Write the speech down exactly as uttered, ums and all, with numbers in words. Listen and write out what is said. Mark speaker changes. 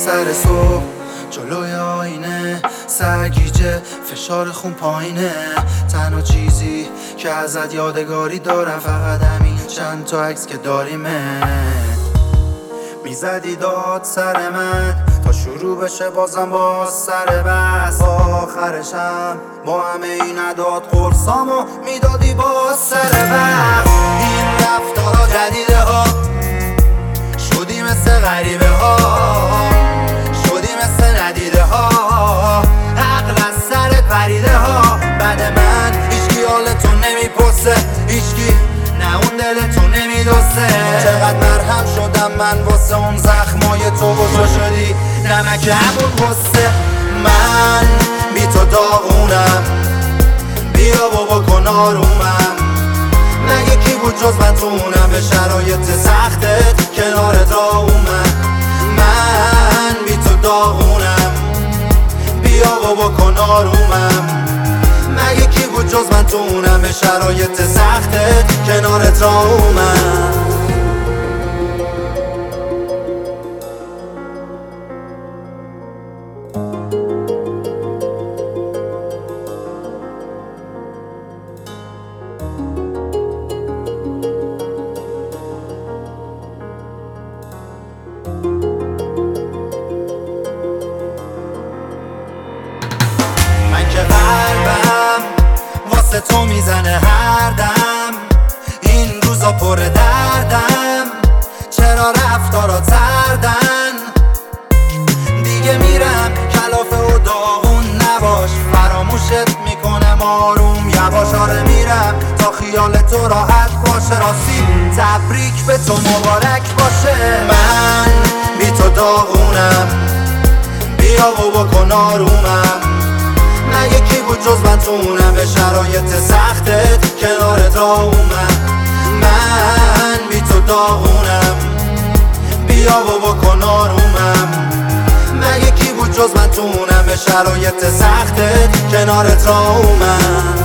Speaker 1: سر صبح جلوی آینه سرگیجه فشار خون پایینه. تنها چیزی که ازت یادگاری دارم فقط همین چند تا عکس که داریمه. میزدی داد سر من تا شروع بشه بازم باز سر بس. آخرشم با همه این عداد قرصامو میدادی باز سر بس. این رفتارا جدیده ها شدی مثل غریبه ها، شدی مثل ندیده ها، عقل از سرت پریده ها. بعد من هیچکی حالتو نمیپرسه، هیچکی نه اون دلتو نمیدوسته. چقدر مرهم شدم من واسه اون زخمای تو و تو شدی نمک همون غصه. من بی تو داغونم، بیا بابا کن آرومم. مگه کی بود جز من تو اونم به شرایط سختت کنارت را اومد. من بی تو داغونم، بیا بابا کن آرومم. مگه کی بود جز من تو اونم به شرایط سختت کنارت را اومد. من که قلبم واسه تو میزنه هر دم، این روزا پر دردم. چرا رفتارا تردن؟ دیگه میرم کلافه و داغون نباش، فراموشت میکنم آروم یواش. آره میرم تا خیال تو راحت باشه، راستی تبریک به تو مبارک باشه. من بی تو داغونم، بیا بابا کن آرومم. مگه کی بود جز من تو اونم به شرایط سختت کنارت را اومد. من بی تو داغونم، بیا بابا کن آرومم. مگه کی بود جز من تو اونم به شرایط سختت کنارت را اومد.